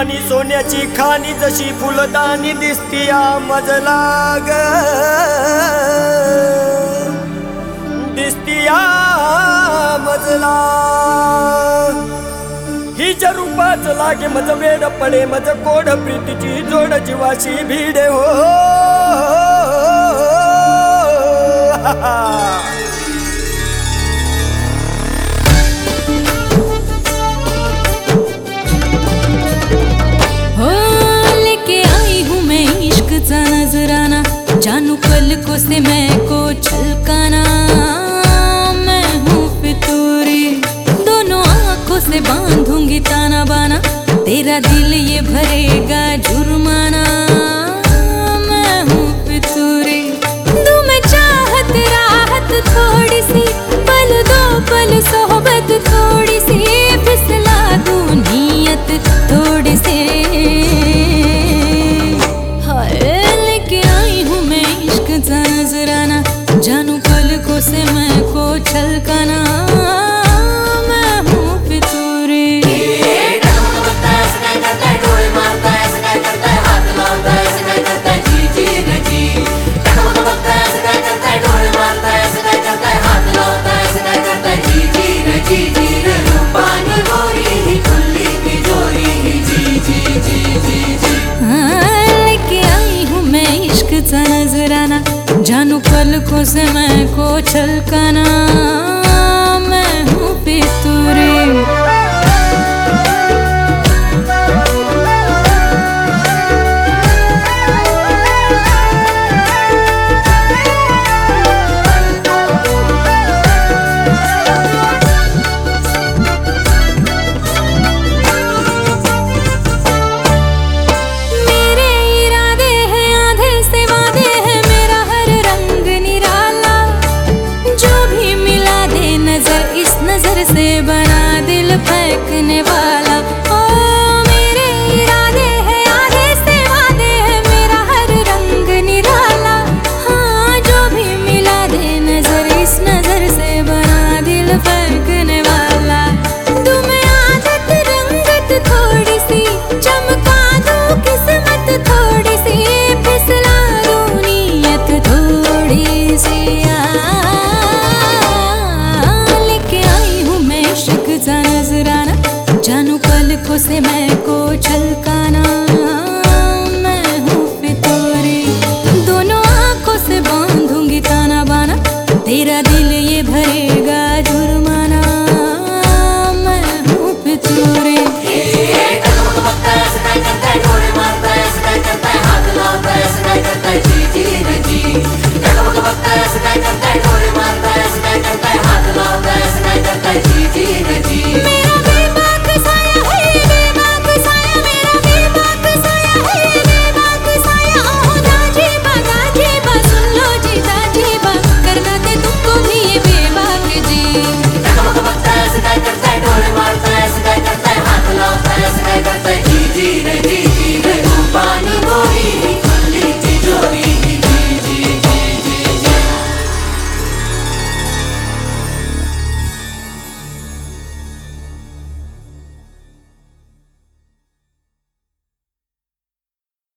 वाणी सोन्याची खाणी जशी फुलदाणी दिसतीया मजला ग, दिसतीया मजला। हिच्या रूपाच लागे मज वेड पडे मज कोड प्रीतीची जोड जीवाशी भिडे हो। नजराना जानू पलकों से मैं को छलकाना, मैं हूँ फितूरी दोनों आंखों से बांधूंगी ताना बाना, तेरा दिल ये भरेगा जुर्माना। मैं हूँ फितूरी दूं मैं चाहत राहत थोड़ी सी, पल दो पल सोहबत थोड़ी सी, फिसला दूं नीयत थोड़ी सी। नजराना जानू पलकों से मैं को छलकाना, मैं हूँ फितूरी। लेके आई हूँ मैं इश्क सा नजराना, जानू पलकों से मैं को छलकाना, मैं हूँ फितूरी।